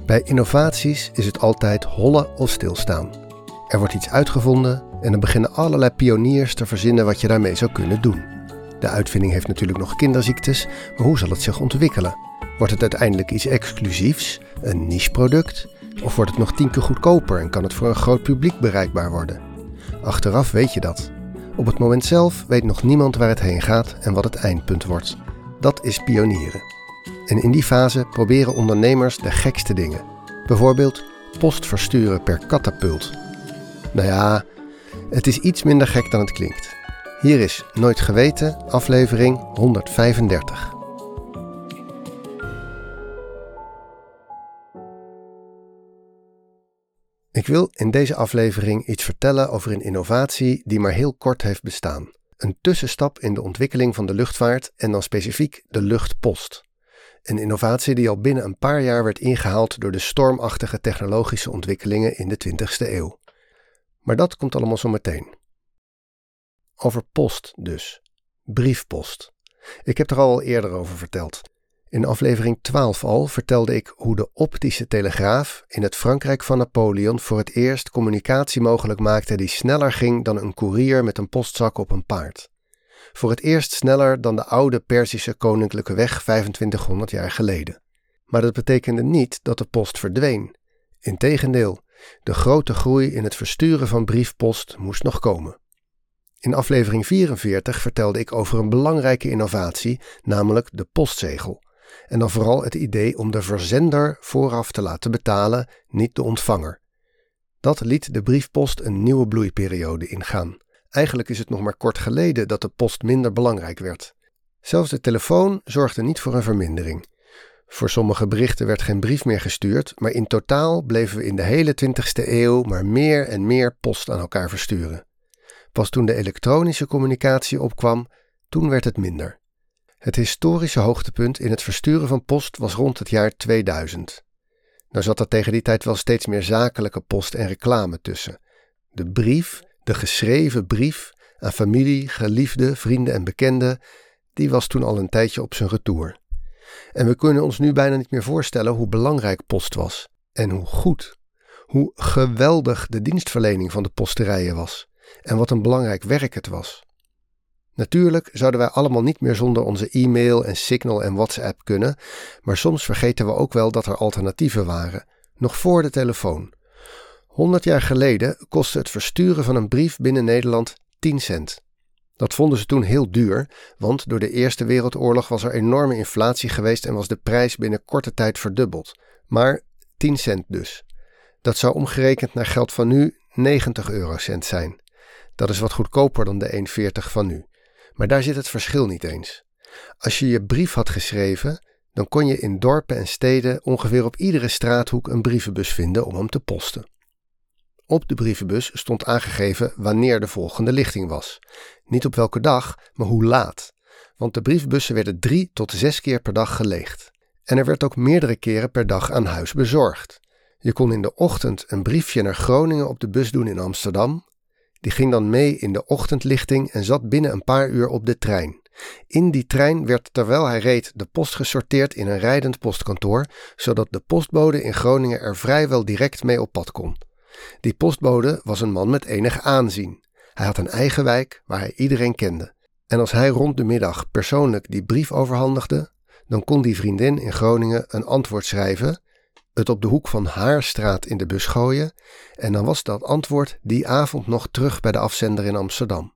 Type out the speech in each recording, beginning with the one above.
Bij innovaties is het altijd hollen of stilstaan. Er wordt iets uitgevonden en dan beginnen allerlei pioniers te verzinnen wat je daarmee zou kunnen doen. De uitvinding heeft natuurlijk nog kinderziektes, maar hoe zal het zich ontwikkelen? Wordt het uiteindelijk iets exclusiefs, een nicheproduct? Of wordt het nog 10 keer goedkoper en kan het voor een groot publiek bereikbaar worden? Achteraf weet je dat. Op het moment zelf weet nog niemand waar het heen gaat en wat het eindpunt wordt. Dat is pionieren. En in die fase proberen ondernemers de gekste dingen. Bijvoorbeeld post versturen per katapult. Nou ja, het is iets minder gek dan het klinkt. Hier is Nooit Geweten, aflevering 135. Ik wil in deze aflevering iets vertellen over een innovatie die maar heel kort heeft bestaan. Een tussenstap in de ontwikkeling van de luchtvaart en dan specifiek de luchtpost. Een innovatie die al binnen een paar jaar werd ingehaald door de stormachtige technologische ontwikkelingen in de 20e eeuw. Maar dat komt allemaal zo meteen. Over post dus. Briefpost. Ik heb er al eerder over verteld. In aflevering 12 al vertelde ik hoe de optische telegraaf in het Frankrijk van Napoleon voor het eerst communicatie mogelijk maakte die sneller ging dan een koerier met een postzak op een paard. Voor het eerst sneller dan de oude Perzische koninklijke weg 2500 jaar geleden. Maar dat betekende niet dat de post verdween. Integendeel, de grote groei in het versturen van briefpost moest nog komen. In aflevering 44 vertelde ik over een belangrijke innovatie, namelijk de postzegel. En dan vooral het idee om de verzender vooraf te laten betalen, niet de ontvanger. Dat liet de briefpost een nieuwe bloeiperiode ingaan. Eigenlijk is het nog maar kort geleden dat de post minder belangrijk werd. Zelfs de telefoon zorgde niet voor een vermindering. Voor sommige berichten werd geen brief meer gestuurd, maar in totaal bleven we in de hele 20e eeuw maar meer en meer post aan elkaar versturen. Pas toen de elektronische communicatie opkwam, toen werd het minder. Het historische hoogtepunt in het versturen van post was rond het jaar 2000. Nou zat er tegen die tijd wel steeds meer zakelijke post en reclame tussen. De brief, de geschreven brief aan familie, geliefden, vrienden en bekenden, die was toen al een tijdje op zijn retour. En we kunnen ons nu bijna niet meer voorstellen hoe belangrijk post was. En hoe goed, hoe geweldig de dienstverlening van de posterijen was. En wat een belangrijk werk het was. Natuurlijk zouden wij allemaal niet meer zonder onze e-mail en Signal en WhatsApp kunnen, maar soms vergeten we ook wel dat er alternatieven waren, nog voor de telefoon. 100 jaar geleden kostte het versturen van een brief binnen Nederland 10 cent. Dat vonden ze toen heel duur, want door de Eerste Wereldoorlog was er enorme inflatie geweest en was de prijs binnen korte tijd verdubbeld. Maar 10 cent dus. Dat zou omgerekend naar geld van nu 90 eurocent zijn. Dat is wat goedkoper dan de 1,40 van nu. Maar daar zit het verschil niet eens. Als je je brief had geschreven, dan kon je in dorpen en steden ongeveer op iedere straathoek een brievenbus vinden om hem te posten. Op de brievenbus stond aangegeven wanneer de volgende lichting was. Niet op welke dag, maar hoe laat. Want de brievenbussen werden 3 tot 6 keer per dag geleegd. En er werd ook meerdere keren per dag aan huis bezorgd. Je kon in de ochtend een briefje naar Groningen op de bus doen in Amsterdam. Die ging dan mee in de ochtendlichting en zat binnen een paar uur op de trein. In die trein werd terwijl hij reed de post gesorteerd in een rijdend postkantoor, zodat de postbode in Groningen er vrijwel direct mee op pad kon. Die postbode was een man met enig aanzien. Hij had een eigen wijk waar hij iedereen kende. En als hij rond de middag persoonlijk die brief overhandigde, dan kon die vriendin in Groningen een antwoord schrijven, het op de hoek van haar straat in de bus gooien en dan was dat antwoord die avond nog terug bij de afzender in Amsterdam.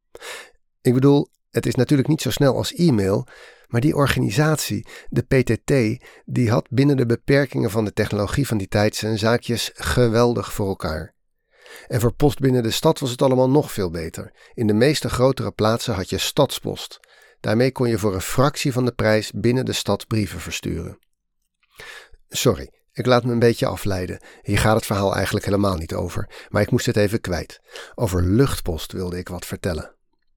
Ik bedoel, het is natuurlijk niet zo snel als e-mail, maar die organisatie, de PTT, die had binnen de beperkingen van de technologie van die tijd zijn zaakjes geweldig voor elkaar. En voor post binnen de stad was het allemaal nog veel beter. In de meeste grotere plaatsen had je stadspost. Daarmee kon je voor een fractie van de prijs binnen de stad brieven versturen. Sorry. Ik laat me een beetje afleiden. Hier gaat het verhaal eigenlijk helemaal niet over, maar ik moest het even kwijt. Over luchtpost wilde ik wat vertellen.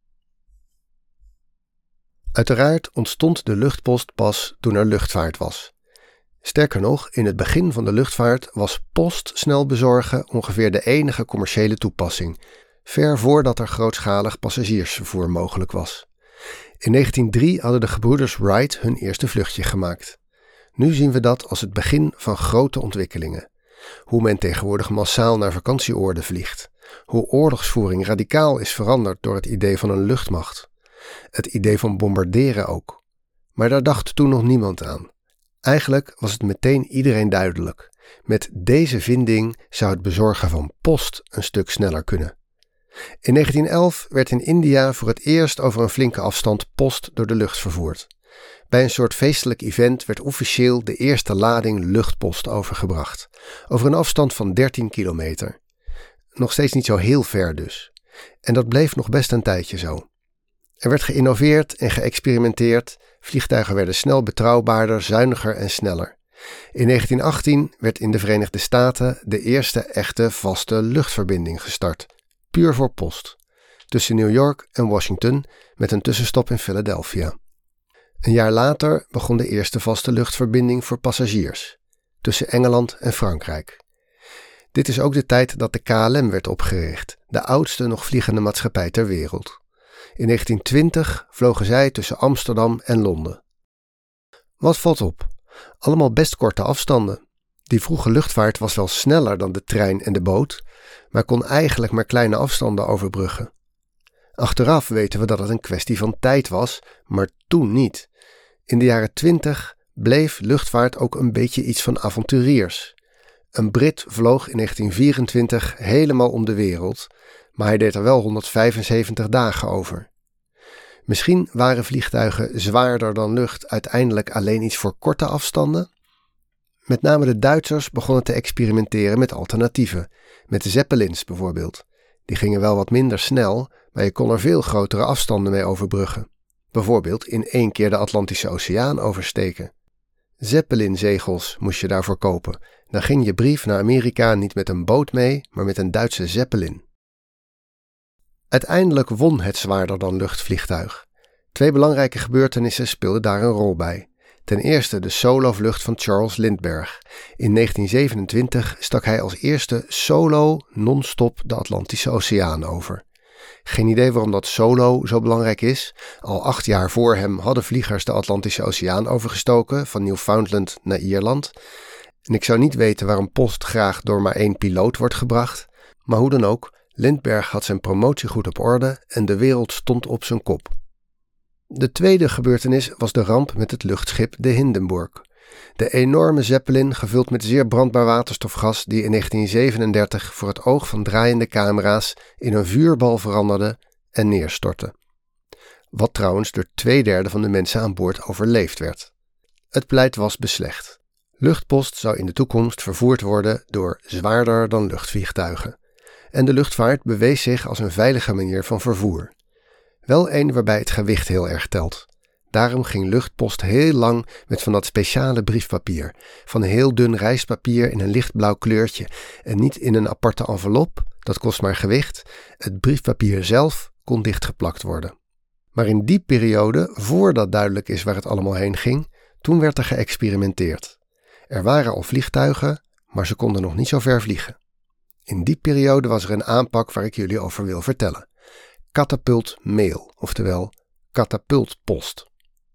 Uiteraard ontstond de luchtpost pas toen er luchtvaart was. Sterker nog, in het begin van de luchtvaart was post snel bezorgen ongeveer de enige commerciële toepassing, ver voordat er grootschalig passagiersvervoer mogelijk was. In 1903 hadden de gebroeders Wright hun eerste vluchtje gemaakt. Nu zien we dat als het begin van grote ontwikkelingen. Hoe men tegenwoordig massaal naar vakantieoorden vliegt. Hoe oorlogsvoering radicaal is veranderd door het idee van een luchtmacht. Het idee van bombarderen ook. Maar daar dacht toen nog niemand aan. Eigenlijk was het meteen iedereen duidelijk. Met deze vinding zou het bezorgen van post een stuk sneller kunnen. In 1911 werd in India voor het eerst over een flinke afstand post door de lucht vervoerd. Bij een soort feestelijk event werd officieel de eerste lading luchtpost overgebracht. Over een afstand van 13 kilometer. Nog steeds niet zo heel ver dus. En dat bleef nog best een tijdje zo. Er werd geïnnoveerd en geëxperimenteerd. Vliegtuigen werden snel betrouwbaarder, zuiniger en sneller. In 1918 werd in de Verenigde Staten de eerste echte vaste luchtverbinding gestart. Puur voor post. Tussen New York en Washington met een tussenstop in Philadelphia. Een jaar later begon de eerste vaste luchtverbinding voor passagiers. Tussen Engeland en Frankrijk. Dit is ook de tijd dat de KLM werd opgericht. De oudste nog vliegende maatschappij ter wereld. In 1920 vlogen zij tussen Amsterdam en Londen. Wat valt op? Allemaal best korte afstanden. Die vroege luchtvaart was wel sneller dan de trein en de boot, maar kon eigenlijk maar kleine afstanden overbruggen. Achteraf weten we dat het een kwestie van tijd was, maar toen niet. In de jaren 20 bleef luchtvaart ook een beetje iets van avonturiers. Een Brit vloog in 1924 helemaal om de wereld, maar hij deed er wel 175 dagen over. Misschien waren vliegtuigen zwaarder dan lucht uiteindelijk alleen iets voor korte afstanden? Met name de Duitsers begonnen te experimenteren met alternatieven, met de Zeppelins bijvoorbeeld. Die gingen wel wat minder snel, maar je kon er veel grotere afstanden mee overbruggen. Bijvoorbeeld in 1 keer de Atlantische Oceaan oversteken. Zeppelin-zegels moest je daarvoor kopen. Dan ging je brief naar Amerika niet met een boot mee, maar met een Duitse Zeppelin. Uiteindelijk won het zwaarder dan luchtvliegtuig. 2 belangrijke gebeurtenissen speelden daar een rol bij. Ten eerste de solovlucht van Charles Lindbergh. In 1927 stak hij als eerste solo non-stop de Atlantische Oceaan over. Geen idee waarom dat solo zo belangrijk is. Al 8 jaar voor hem hadden vliegers de Atlantische Oceaan overgestoken, van Newfoundland naar Ierland. En ik zou niet weten waarom post graag door maar 1 piloot wordt gebracht. Maar hoe dan ook, Lindbergh had zijn promotie goed op orde en de wereld stond op zijn kop. De tweede gebeurtenis was de ramp met het luchtschip de Hindenburg. De enorme Zeppelin gevuld met zeer brandbaar waterstofgas die in 1937 voor het oog van draaiende camera's in een vuurbal veranderde en neerstortte. Wat trouwens door 2/3 van de mensen aan boord overleefd werd. Het pleit was beslecht. Luchtpost zou in de toekomst vervoerd worden door zwaarder dan luchtvliegtuigen. En de luchtvaart bewees zich als een veilige manier van vervoer. Wel een waarbij het gewicht heel erg telt. Daarom ging luchtpost heel lang met van dat speciale briefpapier. Van heel dun rijstpapier in een lichtblauw kleurtje en niet in een aparte envelop, dat kost maar gewicht. Het briefpapier zelf kon dichtgeplakt worden. Maar in die periode, voordat duidelijk is waar het allemaal heen ging, toen werd er geëxperimenteerd. Er waren al vliegtuigen, maar ze konden nog niet zo ver vliegen. In die periode was er een aanpak waar ik jullie over wil vertellen. Katapultmail, oftewel katapultpost.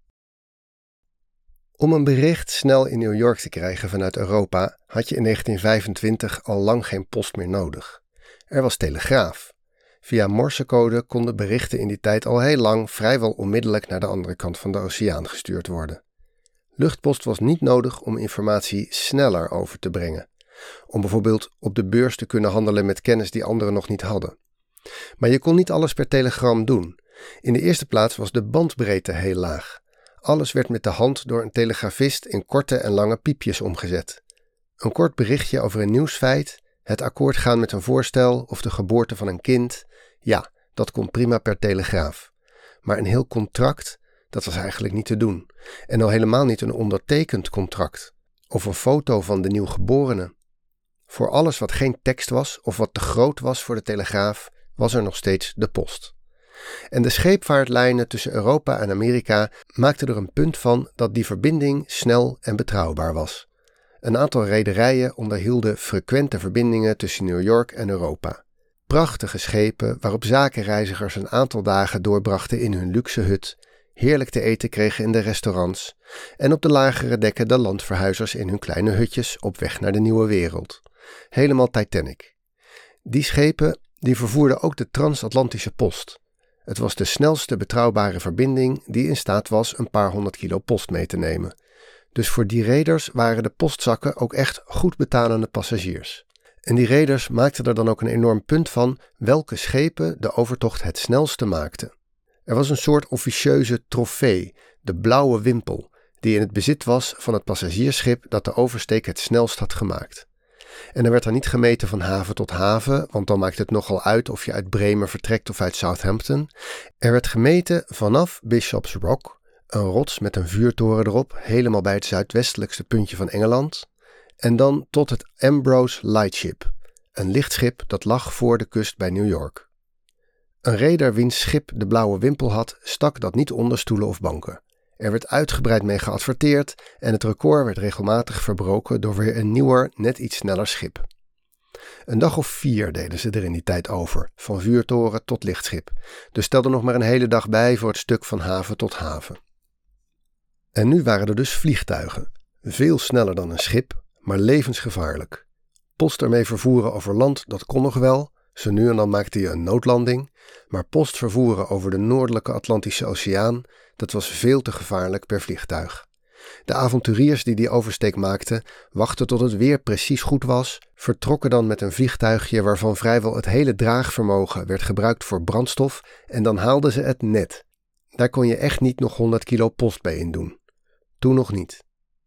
Om een bericht snel in New York te krijgen vanuit Europa had je in 1925 al lang geen post meer nodig. Er was telegraaf. Via morsecode konden berichten in die tijd al heel lang vrijwel onmiddellijk naar de andere kant van de oceaan gestuurd worden. Luchtpost was niet nodig om informatie sneller over te brengen. Om bijvoorbeeld op de beurs te kunnen handelen met kennis die anderen nog niet hadden. Maar je kon niet alles per telegram doen. In de eerste plaats was de bandbreedte heel laag. Alles werd met de hand door een telegrafist in korte en lange piepjes omgezet. Een kort berichtje over een nieuwsfeit, het akkoord gaan met een voorstel of de geboorte van een kind, ja, dat kon prima per telegraaf. Maar een heel contract, dat was eigenlijk niet te doen. En al helemaal niet een ondertekend contract. Of een foto van de nieuwgeborene. Voor alles wat geen tekst was of wat te groot was voor de telegraaf, was er nog steeds de post. En de scheepvaartlijnen tussen Europa en Amerika maakten er een punt van dat die verbinding snel en betrouwbaar was. Een aantal rederijen onderhielden frequente verbindingen tussen New York en Europa. Prachtige schepen waarop zakenreizigers een aantal dagen doorbrachten in hun luxe hut, heerlijk te eten kregen in de restaurants en op de lagere dekken de landverhuizers in hun kleine hutjes op weg naar de nieuwe wereld. Helemaal Titanic. Die schepen die vervoerden ook de transatlantische post. Het was de snelste betrouwbare verbinding die in staat was een paar 100 kilo post mee te nemen. Dus voor die reders waren de postzakken ook echt goed betalende passagiers. En die reders maakten er dan ook een enorm punt van welke schepen de overtocht het snelste maakten. Er was een soort officieuze trofee, de blauwe wimpel, die in het bezit was van het passagiersschip dat de oversteek het snelst had gemaakt. En er werd er niet gemeten van haven tot haven, want dan maakt het nogal uit of je uit Bremen vertrekt of uit Southampton. Er werd gemeten vanaf Bishop's Rock, een rots met een vuurtoren erop, helemaal bij het zuidwestelijkste puntje van Engeland, en dan tot het Ambrose Lightship, een lichtschip dat lag voor de kust bij New York. Een reder wiens schip de blauwe wimpel had, stak dat niet onder stoelen of banken. Er werd uitgebreid mee geadverteerd en het record werd regelmatig verbroken door weer een nieuwer, net iets sneller schip. Een dag of 4 deden ze er in die tijd over, van vuurtoren tot lichtschip. Dus stel er nog maar een hele dag bij voor het stuk van haven tot haven. En nu waren er dus vliegtuigen. Veel sneller dan een schip, maar levensgevaarlijk. Post ermee vervoeren over land, dat kon nog wel. Zo nu en dan maakte je een noodlanding. Maar post vervoeren over de noordelijke Atlantische Oceaan, dat was veel te gevaarlijk per vliegtuig. De avonturiers die oversteek maakten, wachten tot het weer precies goed was, vertrokken dan met een vliegtuigje waarvan vrijwel het hele draagvermogen werd gebruikt voor brandstof en dan haalden ze het net. Daar kon je echt niet nog 100 kilo post bij in doen. Toen nog niet.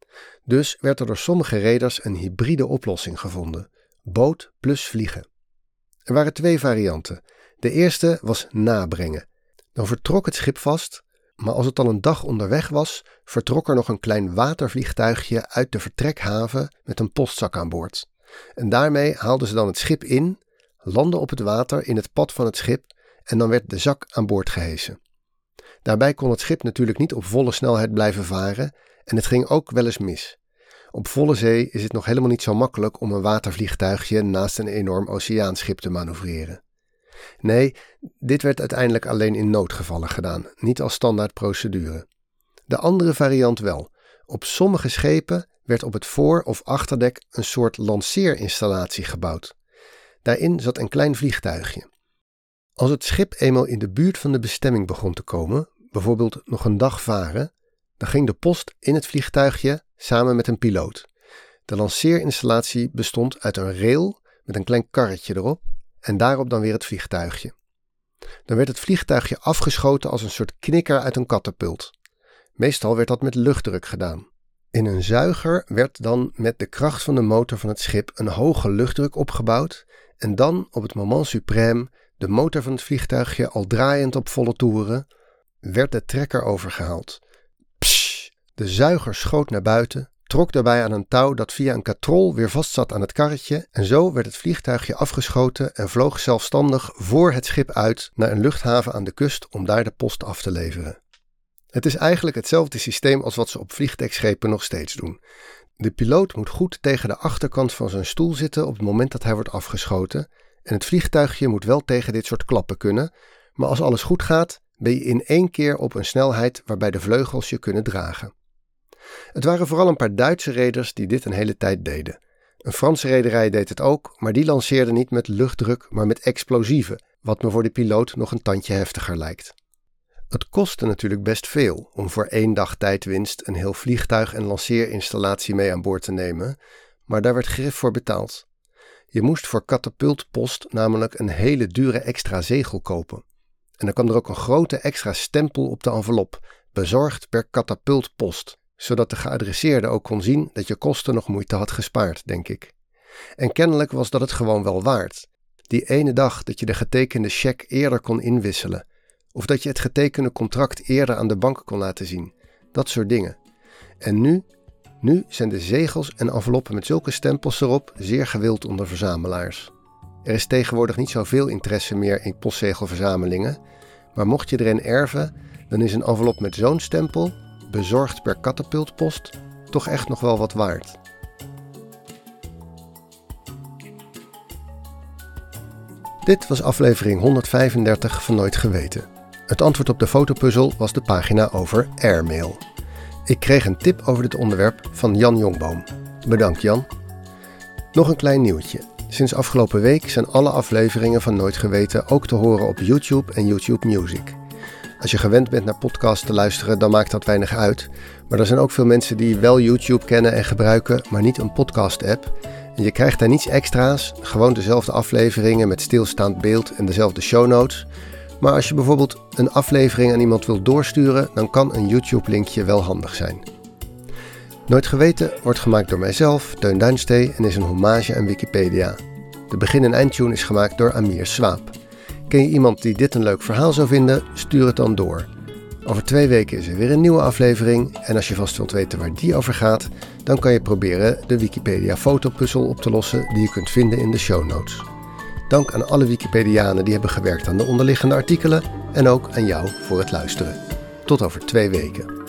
Dus werd er door sommige reders een hybride oplossing gevonden: boot plus vliegen. Er waren 2 varianten. De eerste was nabrengen. Dan vertrok het schip vast, maar als het al een dag onderweg was, vertrok er nog een klein watervliegtuigje uit de vertrekhaven met een postzak aan boord. En daarmee haalden ze dan het schip in, landden op het water in het pad van het schip en dan werd de zak aan boord gehesen. Daarbij kon het schip natuurlijk niet op volle snelheid blijven varen en het ging ook wel eens mis. Op volle zee is het nog helemaal niet zo makkelijk om een watervliegtuigje naast een enorm oceaanschip te manoeuvreren. Nee, dit werd uiteindelijk alleen in noodgevallen gedaan, niet als standaard procedure. De andere variant wel. Op sommige schepen werd op het voor- of achterdek een soort lanceerinstallatie gebouwd. Daarin zat een klein vliegtuigje. Als het schip eenmaal in de buurt van de bestemming begon te komen, bijvoorbeeld nog een dag varen, dan ging de post in het vliegtuigje samen met een piloot. De lanceerinstallatie bestond uit een rail met een klein karretje erop en daarop dan weer het vliegtuigje. Dan werd het vliegtuigje afgeschoten als een soort knikker uit een katapult. Meestal werd dat met luchtdruk gedaan. In een zuiger werd dan met de kracht van de motor van het schip een hoge luchtdruk opgebouwd en dan op het moment suprême, de motor van het vliegtuigje al draaiend op volle toeren, werd de trekker overgehaald. Pssst, de zuiger schoot naar buiten, trok daarbij aan een touw dat via een katrol weer vastzat aan het karretje en zo werd het vliegtuigje afgeschoten en vloog zelfstandig voor het schip uit naar een luchthaven aan de kust om daar de post af te leveren. Het is eigenlijk hetzelfde systeem als wat ze op vliegdekschepen nog steeds doen. De piloot moet goed tegen de achterkant van zijn stoel zitten op het moment dat hij wordt afgeschoten en het vliegtuigje moet wel tegen dit soort klappen kunnen, maar als alles goed gaat ben je in 1 keer op een snelheid waarbij de vleugels je kunnen dragen. Het waren vooral een paar Duitse reders die dit een hele tijd deden. Een Franse rederij deed het ook, maar die lanceerde niet met luchtdruk, maar met explosieven, wat me voor de piloot nog een tandje heftiger lijkt. Het kostte natuurlijk best veel om voor 1 dag tijdwinst een heel vliegtuig en lanceerinstallatie mee aan boord te nemen, maar daar werd grif voor betaald. Je moest voor katapultpost namelijk een hele dure extra zegel kopen. En dan kwam er ook een grote extra stempel op de envelop, bezorgd per katapultpost, zodat de geadresseerde ook kon zien dat je kosten nog moeite had gespaard, denk ik. En kennelijk was dat het gewoon wel waard. Die ene dag dat je de getekende cheque eerder kon inwisselen, of dat je het getekende contract eerder aan de bank kon laten zien. Dat soort dingen. En nu zijn de zegels en enveloppen met zulke stempels erop zeer gewild onder verzamelaars. Er is tegenwoordig niet zoveel interesse meer in postzegelverzamelingen, maar mocht je er een erven, dan is een envelop met zo'n stempel, bezorgd per katapultpost, toch echt nog wel wat waard. Dit was aflevering 135 van Nooit Geweten. Het antwoord op de fotopuzzel was de pagina over airmail. Ik kreeg een tip over dit onderwerp van Jan Jongboom. Bedankt Jan. Nog een klein nieuwtje. Sinds afgelopen week zijn alle afleveringen van Nooit Geweten ook te horen op YouTube en YouTube Music. Als je gewend bent naar podcasts te luisteren, dan maakt dat weinig uit. Maar er zijn ook veel mensen die wel YouTube kennen en gebruiken, maar niet een podcast-app. En je krijgt daar niets extra's, gewoon dezelfde afleveringen met stilstaand beeld en dezelfde show notes. Maar als je bijvoorbeeld een aflevering aan iemand wilt doorsturen, dan kan een YouTube-linkje wel handig zijn. Nooit Geweten wordt gemaakt door mijzelf, Teun Duinstee, en is een hommage aan Wikipedia. De begin- en eindtune is gemaakt door Amir Swaap. Ken je iemand die dit een leuk verhaal zou vinden? Stuur het dan door. Over 2 weken is er weer een nieuwe aflevering en als je vast wilt weten waar die over gaat, dan kan je proberen de Wikipedia fotopuzzel op te lossen die je kunt vinden in de show notes. Dank aan alle Wikipedianen die hebben gewerkt aan de onderliggende artikelen en ook aan jou voor het luisteren. Tot over 2 weken.